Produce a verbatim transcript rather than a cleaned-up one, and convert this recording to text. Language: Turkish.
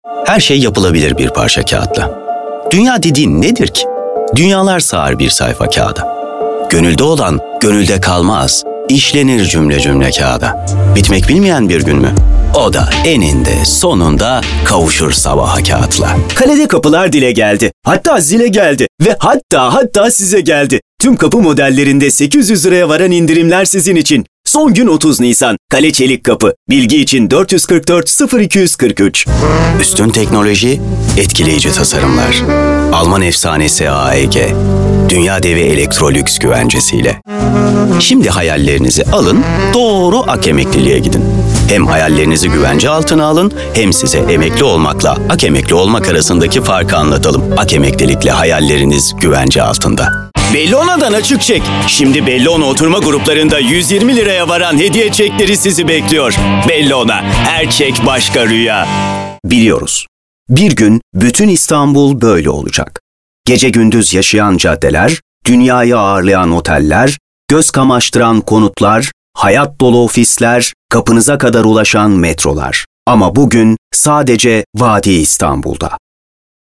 Her şey yapılabilir bir parça kağıtla. Dünya dediğin nedir ki? Dünyalar sığar bir sayfa kağıda. Gönülde olan gönülde kalmaz, işlenir cümle cümle kağıda. Bitmek bilmeyen bir gün mü? O da eninde sonunda kavuşur sabaha kağıtla. Kalede kapılar dile geldi. Hatta zile geldi. Ve hatta hatta size geldi. Tüm kapı modellerinde sekiz yüz liraya varan indirimler sizin için. Son gün otuz Nisan. Kale Çelik Kapı. Bilgi için dört yüz kırk dört sıfır iki yüz kırk üç. Üstün teknoloji, etkileyici tasarımlar. Alman efsanesi A E G. Dünya devi Electrolux güvencesiyle. Şimdi hayallerinizi alın, doğru Ak Emekliliğe gidin. Hem hayallerinizi güvence altına alın, hem size emekli olmakla Ak Emekli olmak arasındaki farkı anlatalım. Ak Emeklilikle hayalleriniz güvence altında. Bellona'dan açık çek. Şimdi Bellona oturma gruplarında yüz yirmi liraya varan hediye çekleri sizi bekliyor. Bellona, her çek başka rüya. Biliyoruz. Bir gün bütün İstanbul böyle olacak. Gece gündüz yaşayan caddeler, dünyayı ağırlayan oteller, göz kamaştıran konutlar, hayat dolu ofisler, kapınıza kadar ulaşan metrolar. Ama bugün sadece Vadi İstanbul'da.